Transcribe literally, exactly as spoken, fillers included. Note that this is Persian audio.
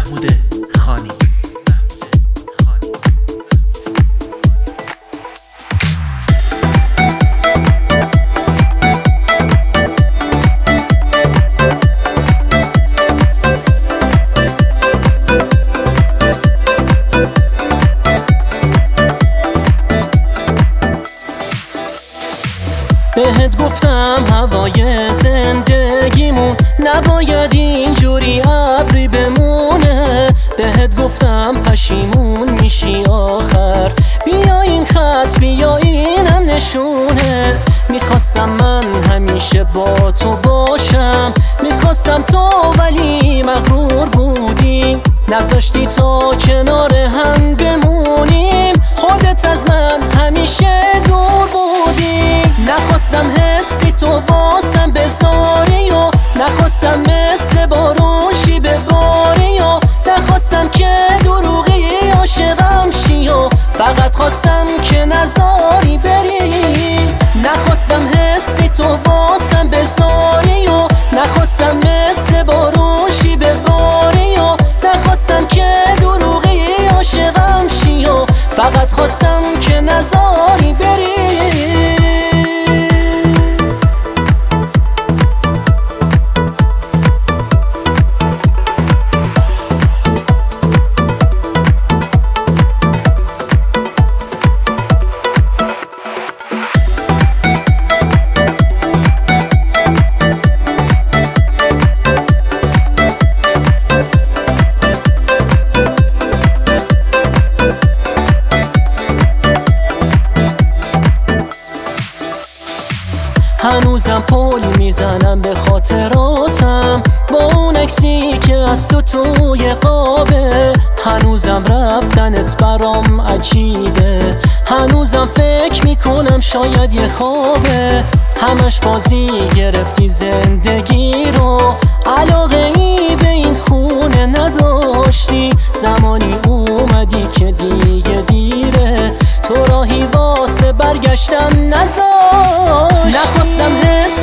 محمود خانی. بهت گفتم هوای زندگیمون نباید اینجوری ابری بمونه. بهت گفتم پشیمون میشی آخر. بیا این خط بیا اینم نشونه. میخواستم من همیشه با تو باشم. میخواستم تو ولی مغرور بودی. نذاشتی تا کنار هم بمونیم. خودت از من همیشه دور بودی. نخواستم حسی تو واسم بذاری و نخواستم مثل بارون شیبه باری و نخواستم که دروغی عاشقم شی و فقط خواستم که نذاری بری. نخواستم حسی تو واسم بذاری و نخواستم مثل بارون شیبه باری و نخواستم که دروغی عاشقم شی و فقط خواستم که نذاری بری. هنوزم پلی میزنم به خاطراتم با اون عکسی که از تو توی قابه. هنوزم رفتنت برام عجیبه. هنوزم فکر میکنم شاید یه خوابه. همش بازی گرفتی زندگی رو. علاقه ای به این خونه نداشتی. زمانی اومدی که دیگه دیره. تو راهی واسه برگشتن نذاشتی. نخواستم حس